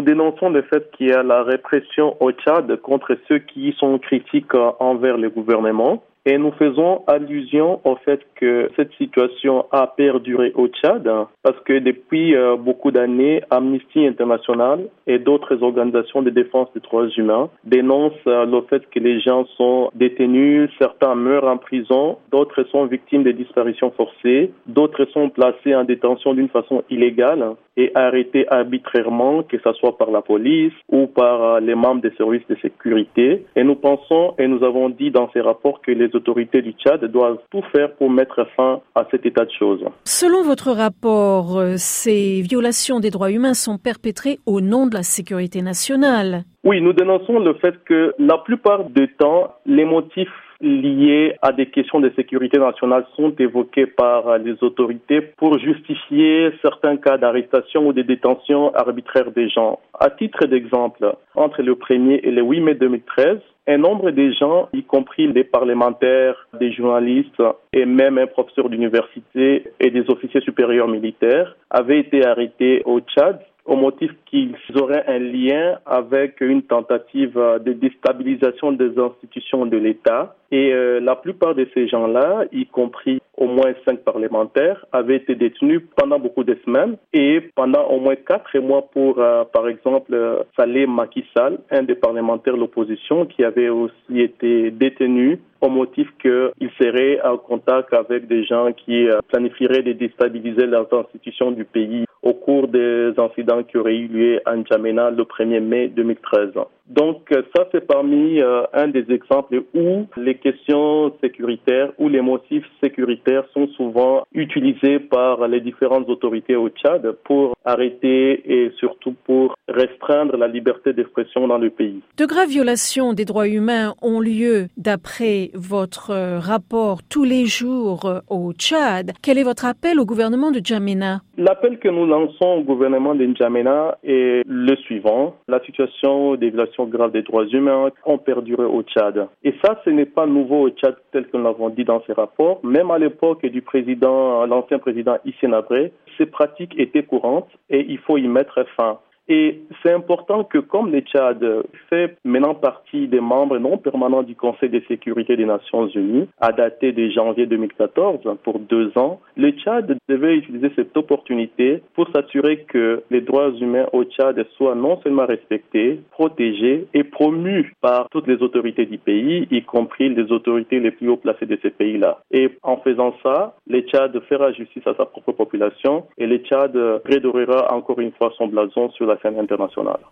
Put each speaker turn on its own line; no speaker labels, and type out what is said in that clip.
dénonçons le fait qu'il y a la répression au Tchad contre ceux qui sont critiques envers le gouvernement. Et nous faisons allusion au fait que cette situation a perduré au Tchad parce que depuis beaucoup d'années, Amnesty International et d'autres organisations de défense des droits humains dénoncent le fait que les gens sont détenus, certains meurent en prison, d'autres sont victimes de disparitions forcées, d'autres sont placés en détention d'une façon illégale et arrêtés arbitrairement, que ce soit par la police ou par les membres des services de sécurité. Et nous pensons et nous avons dit dans ces rapports que les autorités du Tchad doivent tout faire pour mettre fin à cet état de choses.
Selon votre rapport, ces violations des droits humains sont perpétrées au nom de la sécurité nationale.
Oui, nous dénonçons le fait que la plupart du temps, les motifs liés à des questions de sécurité nationale sont évoqués par les autorités pour justifier certains cas d'arrestation ou de détention arbitraire des gens. À titre d'exemple, entre le 1er et le 8 mai 2013, un nombre de gens, y compris des parlementaires, des journalistes et même un professeur d'université et des officiers supérieurs militaires, avaient été arrêtés au Tchad au motif qu'ils auraient un lien avec une tentative de déstabilisation des institutions de l'État. Et la plupart de ces gens-là, y compris au moins 5 parlementaires, avaient été détenus pendant beaucoup de semaines et pendant au moins 4 mois pour, par exemple, Saleh Macky Sall, un des parlementaires de l'opposition qui avait aussi été détenu au motif qu'il serait en contact avec des gens qui planifieraient de déstabiliser les institutions du pays au cours des incidents qui auraient eu lieu à N'Djamena le 1er mai 2013. Donc ça, c'est parmi un des exemples où les questions sécuritaires ou les motifs sécuritaires sont souvent utilisés par les différentes autorités au Tchad pour arrêter et surtout pour restreindre la liberté d'expression dans le pays.
De graves violations des droits humains ont lieu, d'après votre rapport, tous les jours au Tchad. Quel est votre appel au gouvernement de N'Djamena?
L'appel que nous lançons au gouvernement de N'Djamena est le suivant. La situation des violations graves des droits humains ont perduré au Tchad. Et ça, ce n'est pas nouveau au Tchad tel que nous l'avons dit dans ces rapports. Même à l'époque du l'ancien président Hissène Habré, ces pratiques étaient courantes et il faut y mettre fin. Et c'est important que comme le Tchad fait maintenant partie des membres non permanents du Conseil de sécurité des Nations Unies, à dater de janvier 2014 pour 2 ans, le Tchad devait utiliser cette opportunité pour s'assurer que les droits humains au Tchad soient non seulement respectés, protégés et promus par toutes les autorités du pays, y compris les autorités les plus haut placées de ces pays-là. Et en faisant ça, le Tchad fera justice à sa propre population et le Tchad redorera encore une fois son blason sur la scène internationale.